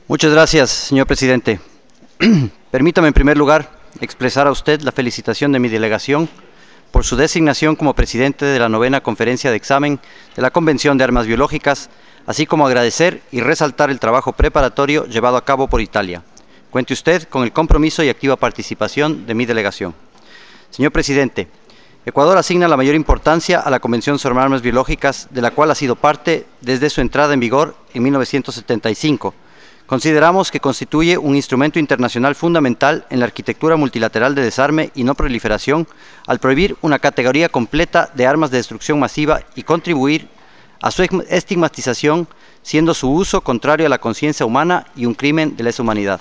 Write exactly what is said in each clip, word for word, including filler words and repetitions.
Muchas gracias, señor presidente. Permítame, en primer lugar, expresar a usted la felicitación de mi delegación por su designación como presidente de la novena conferencia de examen de la Convención de Armas Biológicas, así como agradecer y resaltar el trabajo preparatorio llevado a cabo por Italia. Cuente usted con el compromiso y activa participación de mi delegación. Señor presidente, Ecuador asigna la mayor importancia a la Convención sobre Armas Biológicas, de la cual ha sido parte desde su entrada en vigor en mil novecientos setenta y cinco. Consideramos que constituye un instrumento internacional fundamental en la arquitectura multilateral de desarme y no proliferación al prohibir una categoría completa de armas de destrucción masiva y contribuir a su estigmatización, siendo su uso contrario a la conciencia humana y un crimen de lesa humanidad.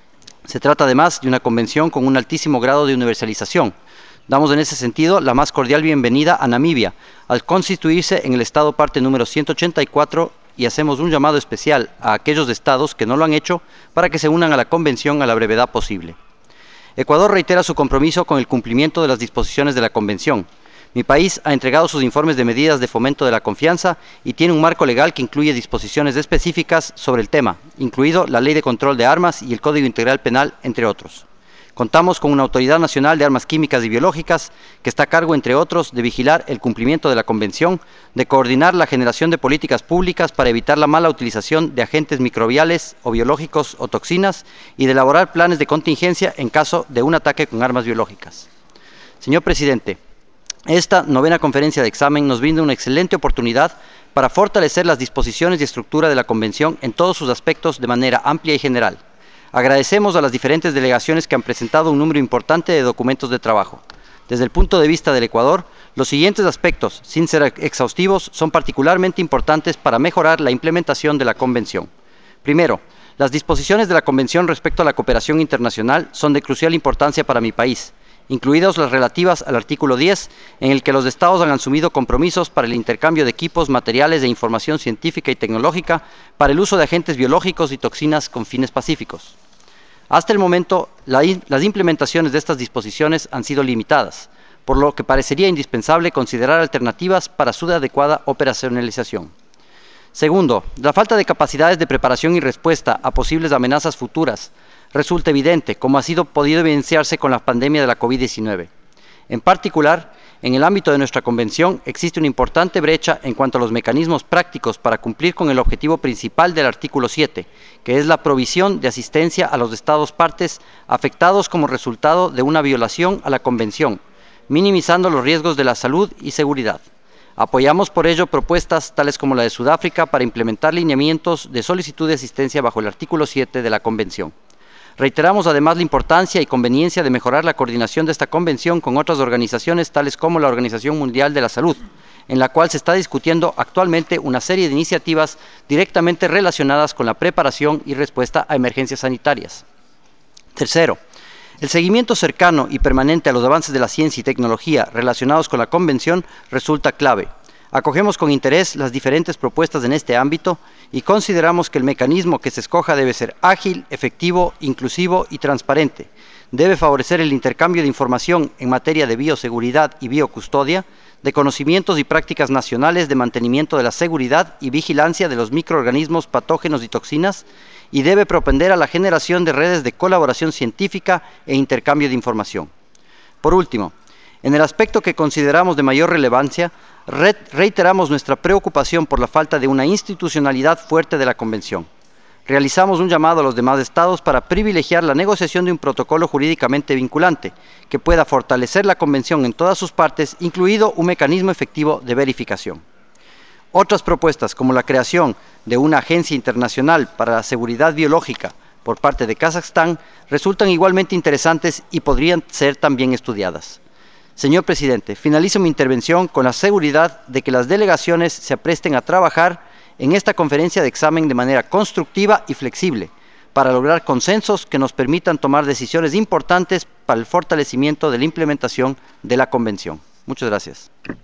Se trata además de una convención con un altísimo grado de universalización. Damos en ese sentido la más cordial bienvenida a Namibia, al constituirse en el Estado parte número ciento ochenta y cuatro, y hacemos un llamado especial a aquellos estados que no lo han hecho para que se unan a la Convención a la brevedad posible. Ecuador reitera su compromiso con el cumplimiento de las disposiciones de la Convención. Mi país ha entregado sus informes de medidas de fomento de la confianza y tiene un marco legal que incluye disposiciones específicas sobre el tema, incluido la Ley de Control de Armas y el Código Integral Penal, entre otros. Contamos con una Autoridad Nacional de Armas Químicas y Biológicas que está a cargo, entre otros, de vigilar el cumplimiento de la Convención, de coordinar la generación de políticas públicas para evitar la mala utilización de agentes microbiales o biológicos o toxinas y de elaborar planes de contingencia en caso de un ataque con armas biológicas. Señor presidente, esta novena conferencia de examen nos brinda una excelente oportunidad para fortalecer las disposiciones y estructura de la Convención en todos sus aspectos de manera amplia y general. Agradecemos a las diferentes delegaciones que han presentado un número importante de documentos de trabajo. Desde el punto de vista del Ecuador, los siguientes aspectos, sin ser exhaustivos, son particularmente importantes para mejorar la implementación de la Convención. Primero, las disposiciones de la Convención respecto a la cooperación internacional son de crucial importancia para mi país, incluidas las relativas al artículo diez, en el que los Estados han asumido compromisos para el intercambio de equipos, materiales e información científica y tecnológica para el uso de agentes biológicos y toxinas con fines pacíficos. Hasta el momento, la, las implementaciones de estas disposiciones han sido limitadas, por lo que parecería indispensable considerar alternativas para su adecuada operacionalización. Segundo, la falta de capacidades de preparación y respuesta a posibles amenazas futuras resulta evidente, como ha sido podido evidenciarse con la pandemia de la COVID diecinueve. En particular, en el ámbito de nuestra Convención existe una importante brecha en cuanto a los mecanismos prácticos para cumplir con el objetivo principal del artículo siete, que es la provisión de asistencia a los Estados partes afectados como resultado de una violación a la Convención, minimizando los riesgos de la salud y seguridad. Apoyamos por ello propuestas tales como la de Sudáfrica para implementar lineamientos de solicitud de asistencia bajo el artículo siete de la Convención. Reiteramos además la importancia y conveniencia de mejorar la coordinación de esta convención con otras organizaciones tales como la Organización Mundial de la Salud, en la cual se está discutiendo actualmente una serie de iniciativas directamente relacionadas con la preparación y respuesta a emergencias sanitarias. Tercero, el seguimiento cercano y permanente a los avances de la ciencia y tecnología relacionados con la Convención resulta clave. Acogemos con interés las diferentes propuestas en este ámbito y consideramos que el mecanismo que se escoja debe ser ágil, efectivo, inclusivo y transparente. Debe favorecer el intercambio de información en materia de bioseguridad y biocustodia, de conocimientos y prácticas nacionales de mantenimiento de la seguridad y vigilancia de los microorganismos patógenos y toxinas, y debe propender a la generación de redes de colaboración científica e intercambio de información. Por último, en el aspecto que consideramos de mayor relevancia, reiteramos nuestra preocupación por la falta de una institucionalidad fuerte de la Convención. Realizamos un llamado a los demás Estados para privilegiar la negociación de un protocolo jurídicamente vinculante que pueda fortalecer la Convención en todas sus partes, incluido un mecanismo efectivo de verificación. Otras propuestas, como la creación de una agencia internacional para la seguridad biológica por parte de Kazajstán, resultan igualmente interesantes y podrían ser también estudiadas. Señor presidente, finalizo mi intervención con la seguridad de que las delegaciones se apresten a trabajar en esta conferencia de examen de manera constructiva y flexible para lograr consensos que nos permitan tomar decisiones importantes para el fortalecimiento de la implementación de la Convención. Muchas gracias.